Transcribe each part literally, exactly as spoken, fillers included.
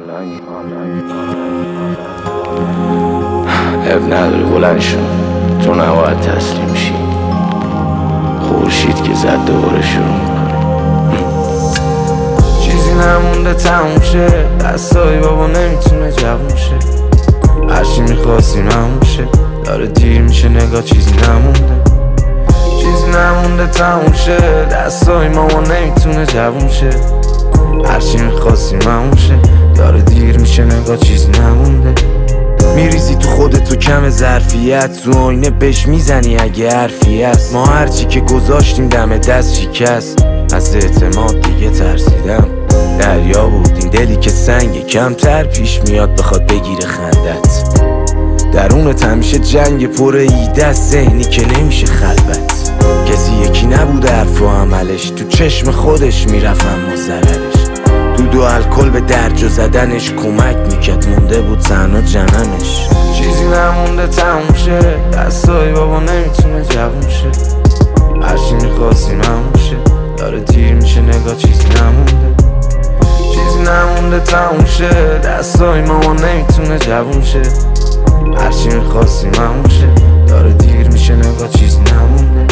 اب نداره بلند شو، تو نباید تسلیم شی. خورشید که زد دوباره شروع میکنه. چیزی نمونده تموم شه، دستای بابا نمیتونه جوون شه. هرچی میخواستیم همون شه، داره دیر میشه نگاه چیزی نمونده. چیزی نمونده تموم شه، دستای ماما نمیتونه جوون شه. هرچی میخواستیم همون شه، داره دیر میشه نگاه چیزی نمونده. میریزی تو خودت تو کم ظرفیت، تو آینه بهش میزنی اگه حرفی هست. ما هرچی که گذاشتیم دم دست شکست، از اعتماد دیگه ترسیدم. دریا بود این دلی که سنگ کمتر پیش میاد بخواد بگیره خندت. درونت همیشه جنگ پر ایده است، ذهنی که نمیشه خلوت. کسی یکی نبود حرف و عملش، تو چشم خودش میرفت اما ضررش. دود و الکل به درجا زدنش کمک میکرد، مونده بود تنها جننش. چیزی نمونده تموم شه، دستای بابا نمیتونه جوون شه. هرچی میخواستیم همون شه، داره دیر میشه نگاه چیزی نمونده. چیزی نمونده تموم شه، دستای ماما نمیتونه جوون شه. هرچی میخواستیم همون شه، داره دیر میشه نگاه چیزی نمونده.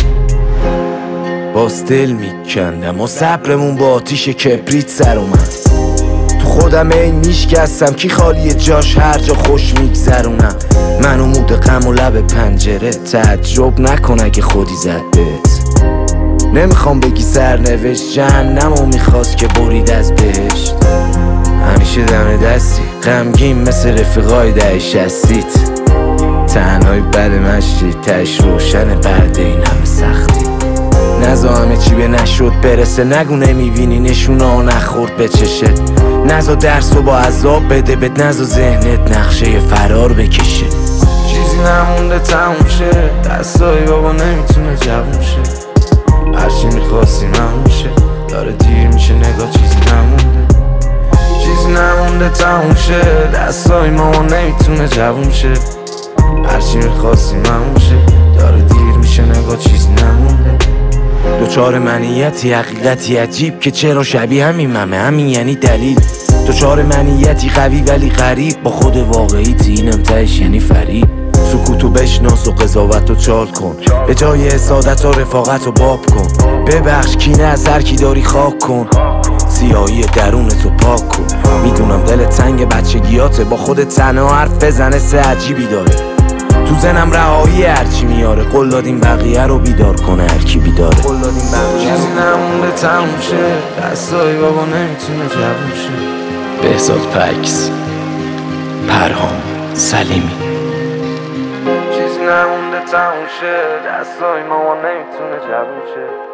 باز دل میکندم و صبرمون با آتیش کبریت سر اومد. تو خودم این میشکستم کی خالی جاش هر جا خوش میگذرونم. من و مود غم و لب پنجره، تعجب نکن اگه خودی زد بهت. نمیخوام بگی سرنوشت جهنمو میخواست که برید از بهشت. همیشه دم دستی غمگین مثل رفیقای ده شستیت. تنهایی بد مشتی تش روشن بعد این همه سختی. نزا همه چی به نشد برسه، نگو نمیبینی نشونه ها نخورد به چشت. نزا درس و با عذاب بده بد، نزا ذهنت نقشه فرار بکشه. چیزی نمونده تموم شه، دستای بابا نمیتونه جوون شه. هرچی میخواستیم همون شه، داره دیر میشه نگاه چیزی نمونده. چیزی نمونده تموم شه، دستای ماما نمیتونه جوون شه. هرچی میخواستیم همون شه، داره دیر میشه نگاه چیزی نمونده. دوچار منیتی حقیقتی عجیب که چرا شبیه همین ممه، همین یعنی دلیل. دوچار منیتی قوی ولی غریب، با خود واقعیت اینم تهش یعنی فریب. سکوتو بشناس و قضاوتو چال کن، به جای حسادت و رفاقتو باب کن. ببخش کینه از هر کی داری خاک کن، سیاهی درونتو پاک کن. میدونم دل تنگ بچگیاته، با خود تنها حرف بزنه سه عجیبی داره. تو زنم رهایی هرچی میاره، قول دادیم بقیه رو بیدار کنه هرکی بیداره. چیزی نمونده تموم شه، دستای بابا نمیتونه جوون شه. بهزاد پکس، پرهام سلیمی. چیزی نمونده تموم شه، دستای ماما نمیتونه جوون شه.